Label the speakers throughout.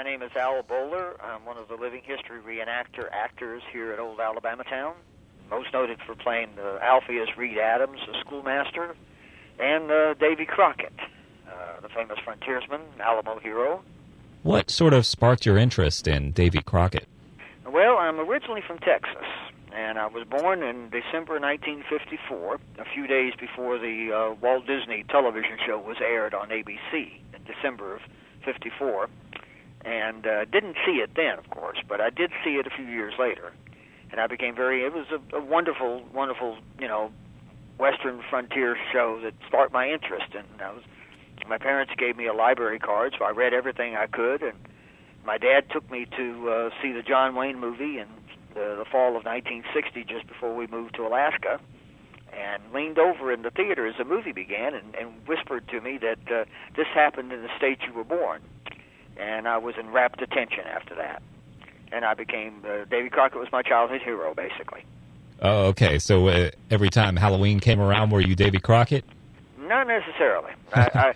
Speaker 1: My name is Al Bowler. I'm one of the living history actors here at Old Alabama Town. Most noted for playing Alpheus Reed Adams, the schoolmaster, and Davy Crockett, the famous frontiersman, Alamo hero.
Speaker 2: What sort of sparked your interest in Davy Crockett?
Speaker 1: Well, I'm originally from Texas, and I was born in December 1954, a few days before the Walt Disney television show was aired on ABC in December of 54. And didn't see it then, of course, but I did see it a few years later. And I became it was a wonderful, wonderful, Western frontier show that sparked my interest. And my parents gave me a library card, so I read everything I could. And my dad took me to see the John Wayne movie in the fall of 1960, just before we moved to Alaska, and leaned over in the theater as the movie began and whispered to me that this happened in the state you were born. And I was in rapt attention after that. And I became, Davy Crockett was my childhood hero, basically.
Speaker 2: Oh, okay. So every time Halloween came around, were you Davy Crockett?
Speaker 1: Not necessarily. I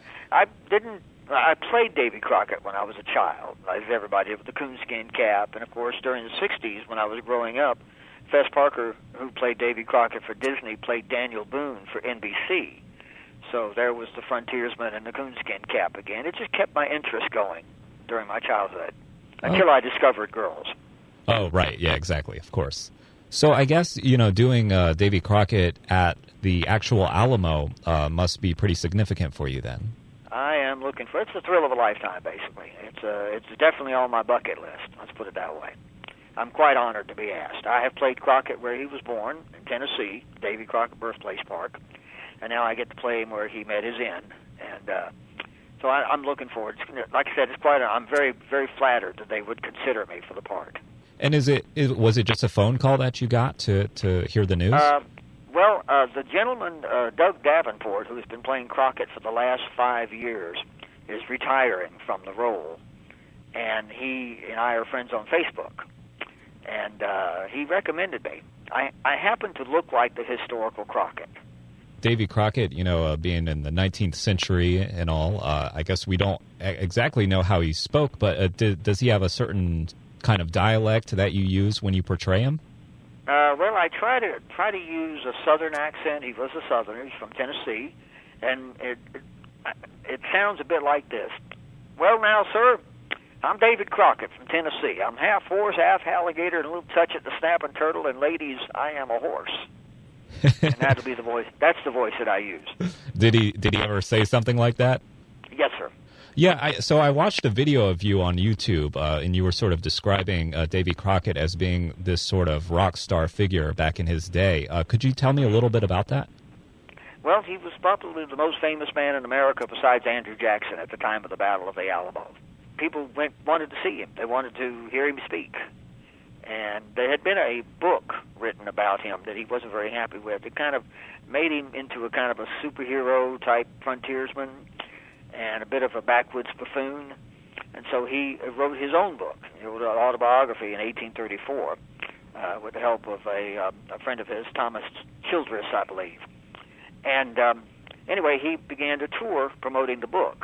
Speaker 1: played Davy Crockett when I was a child, as everybody did, with the coonskin cap. And, of course, during the 60s, when I was growing up, Fess Parker, who played Davy Crockett for Disney, played Daniel Boone for NBC. So there was the frontiersman and the coonskin cap again. It just kept my interest going during my childhood, until I discovered girls.
Speaker 2: Oh, right. Yeah, exactly. Of course. So I guess, doing Davy Crockett at the actual Alamo must be pretty significant for you then.
Speaker 1: I am looking for it's the thrill of a lifetime, basically. It's definitely on my bucket list, let's put it that way. I'm quite honored to be asked. I have played Crockett where he was born, in Tennessee, Davy Crockett Birthplace Park, and now I get to play him where he met his end. And so I'm looking forward. Like I said, I'm very, very flattered that they would consider me for the part.
Speaker 2: And was it just a phone call that you got to hear the news?
Speaker 1: The gentleman, Doug Davenport, who has been playing Crockett for the last 5 years, is retiring from the role. And he and I are friends on Facebook. And he recommended me. I happen to look like the historical Crockett.
Speaker 2: Davy Crockett, being in the 19th century and all, I guess we don't exactly know how he spoke, but does he have a certain kind of dialect that you use when you portray him?
Speaker 1: Well, I try to use a Southern accent. He was a Southerner. He's from Tennessee, and it sounds a bit like this. Well, now, sir, I'm David Crockett from Tennessee. I'm half horse, half alligator, and a little touch at the snapping turtle, and ladies, I am a horse. And that'll be the voice. That's the voice that I use.
Speaker 2: Did he ever say something like that?
Speaker 1: Yes, sir.
Speaker 2: Yeah, so I watched a video of you on YouTube, and you were sort of describing Davy Crockett as being this sort of rock star figure back in his day. Could you tell me a little bit about that?
Speaker 1: Well, he was probably the most famous man in America besides Andrew Jackson at the time of the Battle of the Alamo. People wanted to see him. They wanted to hear him speak. And there had been a book written about him that he wasn't very happy with. It kind of made him into a kind of a superhero-type frontiersman and a bit of a backwoods buffoon. And so he wrote his own book. He wrote an autobiography in 1834 with the help of a friend of his, Thomas Childress, I believe. And anyway, he began to tour promoting the book.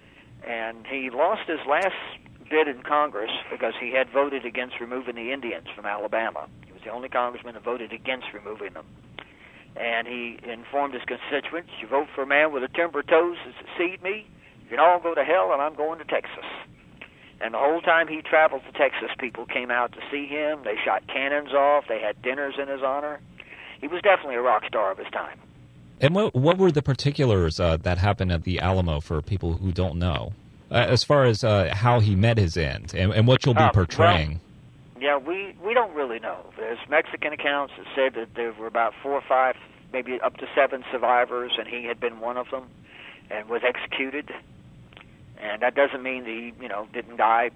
Speaker 1: And he lost his last bid in Congress because he had voted against removing the Indians from Alabama. He was the only congressman who voted against removing them. And he informed his constituents, you vote for a man with a timber toes to succeed me, you can all go to hell, and I'm going to Texas. And the whole time he traveled to Texas, people came out to see him. They shot cannons off. They had dinners in his honor. He was definitely a rock star of his time.
Speaker 2: And what were the particulars that happened at the Alamo for people who don't know? As far as how he met his end and what you'll be portraying.
Speaker 1: Well, we don't really know. There's Mexican accounts that said that there were about 4 or 5, maybe up to 7 survivors, and he had been one of them and was executed. And that doesn't mean that he, didn't die,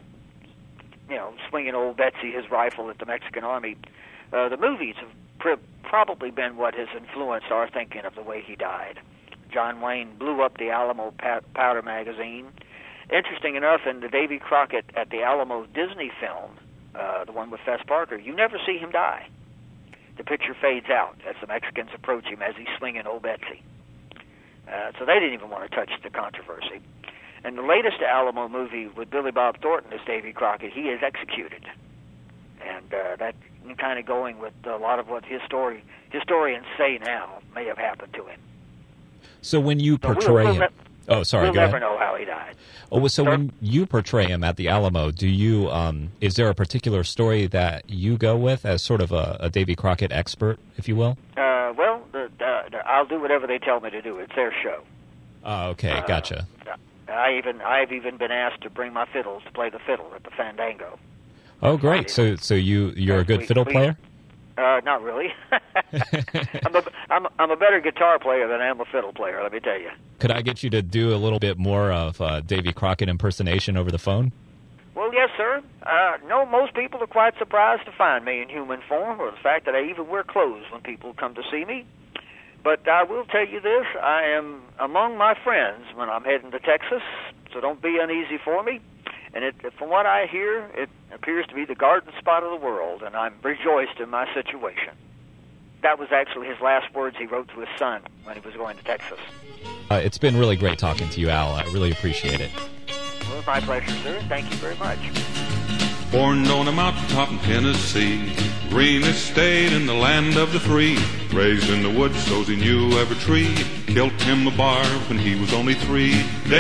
Speaker 1: swinging old Betsy, his rifle, at the Mexican army. The movies have probably been what has influenced our thinking of the way he died. John Wayne blew up the Alamo powder magazine. Interesting enough, in the Davy Crockett at the Alamo Disney film, the one with Fess Parker, you never see him die. The picture fades out as the Mexicans approach him as he's swinging old Betsy. So they didn't even want to touch the controversy. And the latest Alamo movie with Billy Bob Thornton as Davy Crockett, he is executed. And that kind of going with a lot of what historians say now may have happened to him.
Speaker 2: So when you portray him... Oh, sorry,
Speaker 1: we'll
Speaker 2: go ahead.
Speaker 1: never know how he died.
Speaker 2: Oh, so when you portray him at the Alamo, do you is there a particular story that you go with as sort of a Davy Crockett expert, if you will?
Speaker 1: Well, I'll do whatever they tell me to do. It's their show.
Speaker 2: Oh, okay, gotcha.
Speaker 1: I've even been asked to bring my fiddles to play the fiddle at the Fandango.
Speaker 2: Oh, great! So you're a good fiddle player?
Speaker 1: Not really. I'm a better guitar player than I am a fiddle player. Let me tell you.
Speaker 2: Could I get you to do a little bit more of Davy Crockett impersonation over the phone?
Speaker 1: Well, yes, sir. No, most people are quite surprised to find me in human form, or the fact that I even wear clothes when people come to see me. But I will tell you this, I am among my friends when I'm heading to Texas, so don't be uneasy for me. And from what I hear, it appears to be the garden spot of the world, and I'm rejoiced in my situation. That was actually his last words he wrote to his son when he was going to Texas.
Speaker 2: It's been really great talking to you, Al. I really appreciate it.
Speaker 1: Well, my pleasure, sir. Thank you very much.
Speaker 3: Born on a mountaintop in Tennessee, green estate in the land of the free. Raised in the woods so's he knew every tree. Killed him a bar when he was only 3.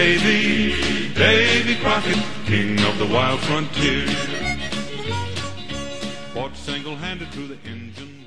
Speaker 3: Davy Crockett, king of the wild frontier. Fought single-handed through the engine.